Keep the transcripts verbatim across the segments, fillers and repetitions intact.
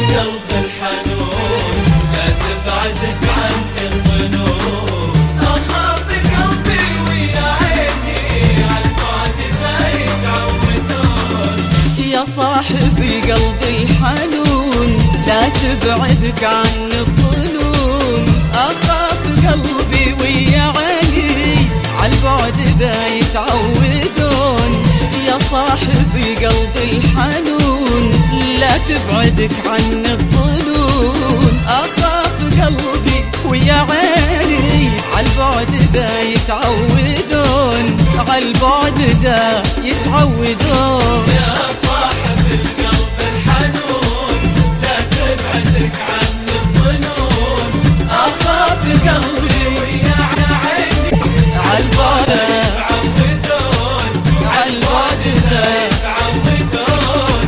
القلب الحنون لا تبعدك عن الظنون. أخاف قلبي ويا عيني عالبعد ذا يتعودون. يا صاحبي قلبي الحنون لا تبعدك عن الظنون. أخاف قلبي ويا عيني عالبعد ذا يتعودون. يا صاحبي قلبي الحنون لا تبعدك عن الظنون. أخاف قلبي ويا عيني عالبعد ذا يتعودون. عالبعد ذا يتعودون. يا صاحب القلب الحنون لا تبعدك عن الظنون. أخاف قلبي ويا عيني عالبعد يتعودون. عالبعد ذا يتعودون.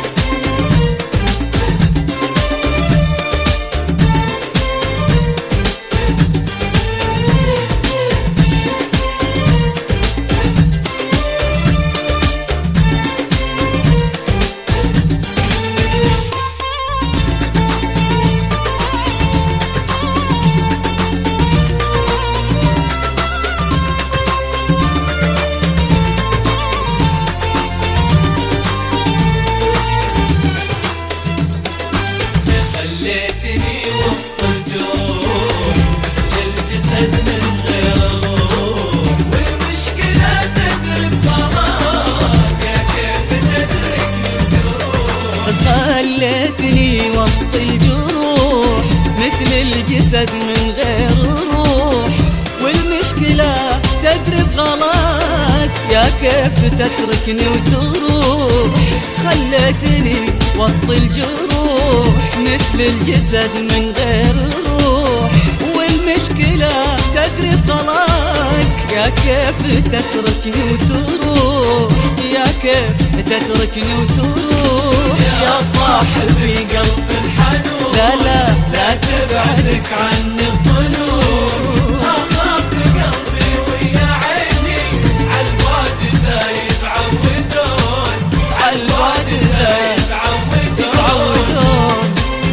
خليتني وسط الجروح للجسد من غير روح. والمشكلة تدري بقضاك يا كيف تدرك الجروح. خليتني وسط الجروح مثل الجسد من غير روح. والمشكلة تدري بغلاك يا كيف تتركني وتروح. خليتني وسط الجروح مثل الجسد من غير روح. والمشكلة تدري بغلاك يا كيف تتركني وتروح. يا كيف تتركني وتروح. يا صاحبي قلب الحنون لا لا لا تبعدك عن الظنون. أخاف قلبي ويا عيني عالبعد ذا يتعودون. عالبعد ذا يتعودون. يتعودون.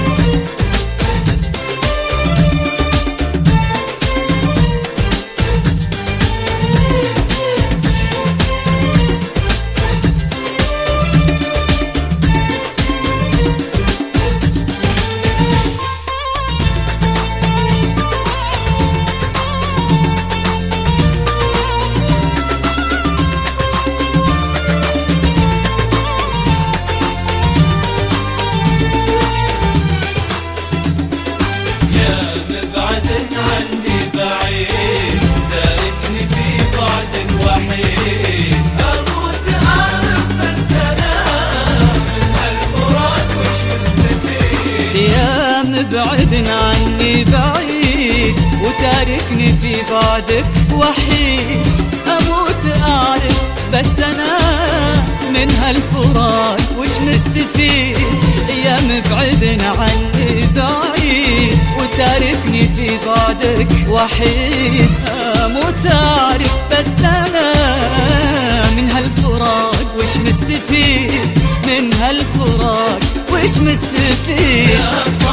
مبعد عني بعيد تاركني في بعد وحيد. أموت أعرف بس أنا من هالفراق وش مستفيد. يا مبعد عني بعيد وتاركني في بعدك وحيد. أموت أعرف بس أنا من هالفراق وش مستفيد. يا مبعد عني بعيد وتاركني في بعدك وحيد. أموت أعرف بس أنا من هالفراق وش مستفيد. من هالفراق وش مستفيد.